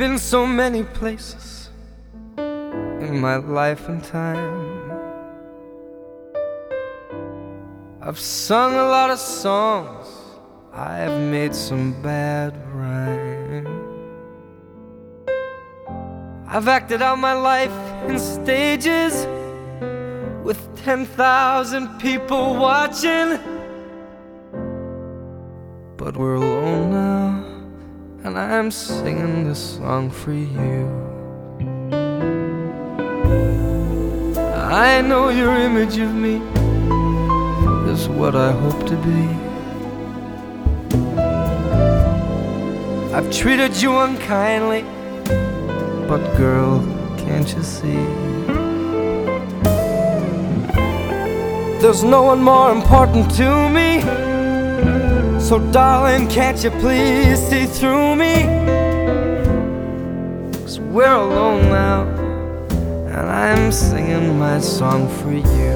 been so many places in my life and time. I've sung a lot of songs, I've made some bad rhyme. I've acted out my life in stages with 10,000 people watching. But we're alone now, and I'm singing this song for you. I know your image of me is what I hope to be. I've treated you unkindly, but girl, can't you see? There's no one more important to me. So darling, can't you please see through me? 'Cause we're alone now, and I'm singing my song for you.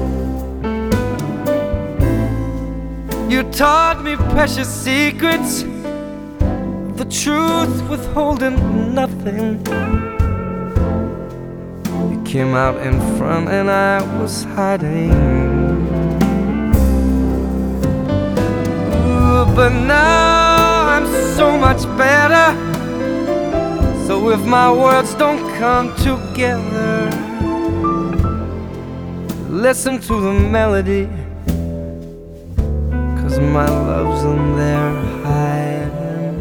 You taught me precious secrets, the truth withholding nothing. You came out in front and I was hiding. But now I'm so much better. So if my words don't come together, listen to the melody, 'cause my love's in there hiding.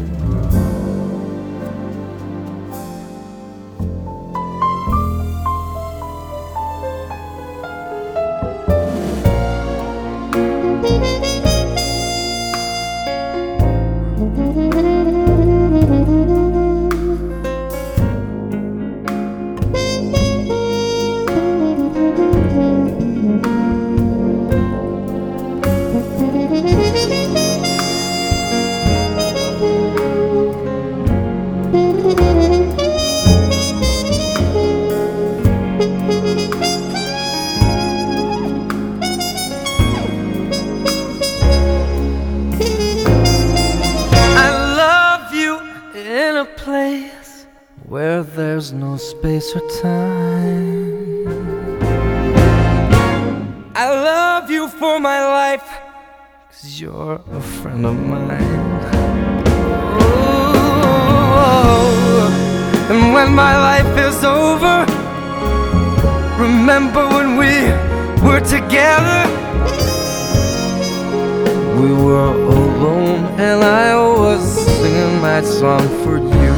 Place where there's no space or time. I love you for my life, 'cause you're a friend of mine. Oh, and when my life is over, remember when we were together. We were alone and I was singing my song for you.